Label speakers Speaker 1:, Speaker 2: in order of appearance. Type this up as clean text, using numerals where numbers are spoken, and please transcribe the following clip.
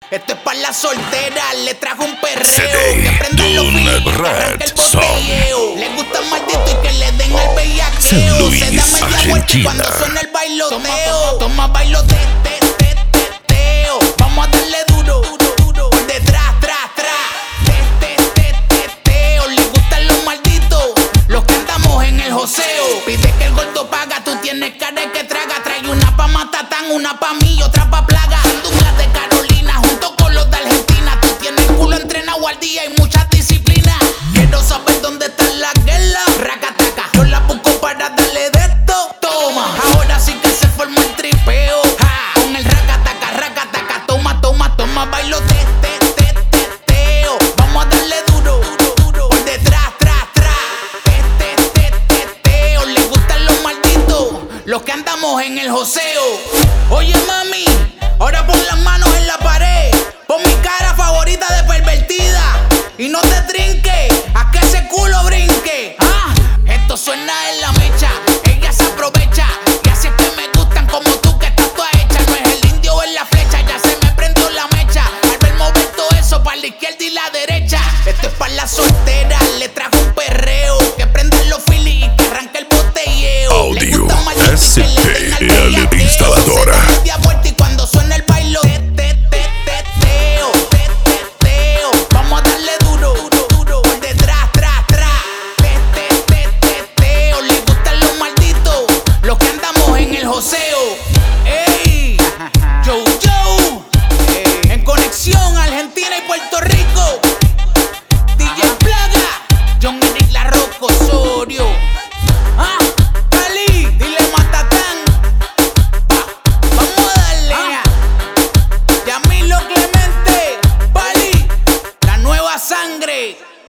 Speaker 1: Esto es para las solteras, le trajo un perreo.
Speaker 2: CD
Speaker 1: Que prendan los
Speaker 2: Dun
Speaker 1: filis, que arranque
Speaker 2: Red
Speaker 1: el botelleo. Le gusta el maldito y que le den al bellaqueo.
Speaker 2: San Luis,
Speaker 1: Se da media vuelta y cuando
Speaker 2: Argentina.
Speaker 1: suena el bailoteo. Toma bailoteo. Vamos a darle duro, por detrás, teteo. Le gustan los malditos, los que andamos en el joseo. Pide que el gordo paga, tú tienes cara de que traga. Trae una pa' Matatán, una pa' mí y otra pa' Plaga. Sandungas de Carolina junto con los de Argentina. Tú tienes el culo entrenado al día y mucha disciplina. Quiero saber dónde están las guerras. Racataca, yo la busco para darle de esto. Toma, ahora sí que se formó el tripeo. Con el racataca, toma, bailo teteo. Vamos a darle duro, por detrás, teteo. Le gustan los malditos, los que andamos en el joseo. Oye mami, ahora pon las manos en la pared. Pon mi cara favorita de pervertida. Y no te trinques, a que ese culo brinque. Esto suena en la mecha, ella se aprovecha. Y así es que me gustan como tú, que estás toda hecha. No es el indio o en la flecha, ya se me prendió la mecha. Al ver mover todo eso para la izquierda y la derecha. Esto es para las solteras, le trajo un perreo. Que prendan los filis y que arranque el botelleo.
Speaker 2: Audio ST Instaladora.
Speaker 1: Media vuelta y cuando suena el bailo teteo. Vamos a darle duro, por detrás, teteo. Le gustan los malditos, los que andamos en el joseo. Ey, Joe, en conexión Argentina y Puerto Rico. DJ Plaga, John Eric La Rocco Osorio. Cali, dile Matatán. Vamos a darle. Yamilo Clemente, Pali, la nueva sangre.